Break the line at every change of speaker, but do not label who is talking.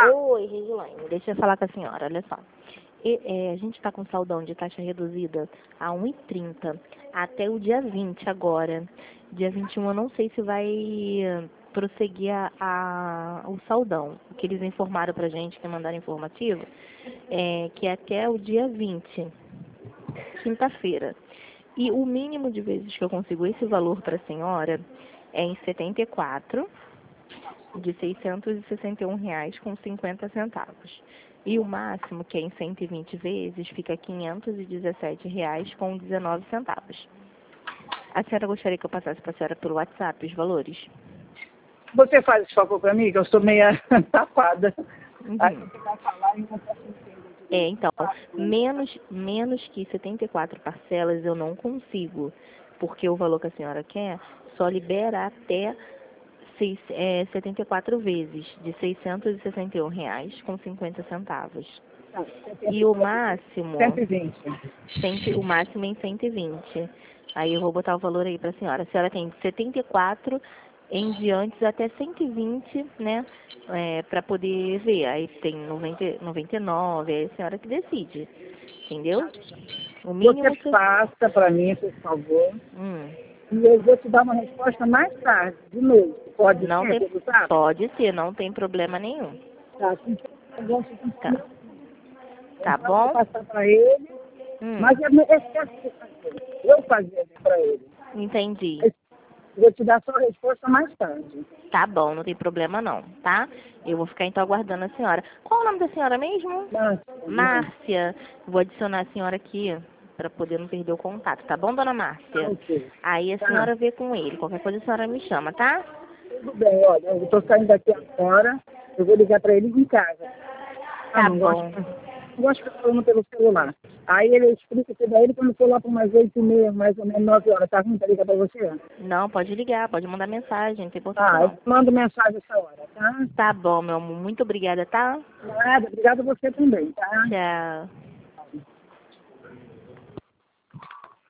Oi, Regilaine, deixa eu falar com a senhora, olha só. A gente está com saldão de taxa reduzida a 1,30 até o dia 20 agora. Dia 21 eu não sei se vai prosseguir o saldão. O que eles informaram pra gente, que mandaram informativo, é que é até o dia 20, quinta-feira. E o mínimo de vezes que eu consigo esse valor para a senhora é em 74, de R$ 661,50. E o máximo, que é em 120 vezes, fica R$ 517,19. A senhora gostaria que eu passasse para a senhora pelo WhatsApp os valores?
Você faz esse favor para mim, que eu sou meia tapada. Aí
Uhum.
você vai falar e não posso entender.
Então, menos que 74 parcelas eu não consigo, porque o valor que a senhora quer só libera até 74 vezes, de R$ 661,50. E o máximo,
120.
o máximo em 120. Aí eu vou botar o valor aí para a senhora. A senhora tem 74 em diante até 120, né? Para poder ver. Aí tem 99, é a senhora que decide. Entendeu? O mínimo
Você passa para mim, por favor.
Hum.
E eu vou te dar uma resposta mais tarde, de novo. Pode
Não
ser,
tem,
deputado?
pode ser, não tem problema nenhum.
Tá, então,
Tá, tá bom?
passar para ele, mas eu fazer para ele.
Entendi.
Vou te dar só a resposta mais tarde.
Tá bom, não tem problema não, tá? Eu vou ficar então aguardando a senhora. Qual o nome da senhora mesmo? Márcia. Vou adicionar a senhora aqui para poder não perder o contato, tá bom, dona Márcia?
Ok.
Aí a senhora vê com ele. Qualquer coisa a senhora me chama, tá?
Tudo bem, olha, eu estou saindo daqui agora, eu vou ligar para ele em casa.
Tá
Não
bom.
gosto de ficar falando pelo celular. Aí ele explica tudo a ele quando for lá por umas 8h30, mais ou menos 9 horas. Tá ruim para ligar para você?
Não, pode ligar, pode mandar mensagem, não tem importância
Eu
não.
mando mensagem essa hora, tá?
Tá bom, meu amor. Muito obrigada, tá?
Nada, obrigado a você também, tá?
Tchau.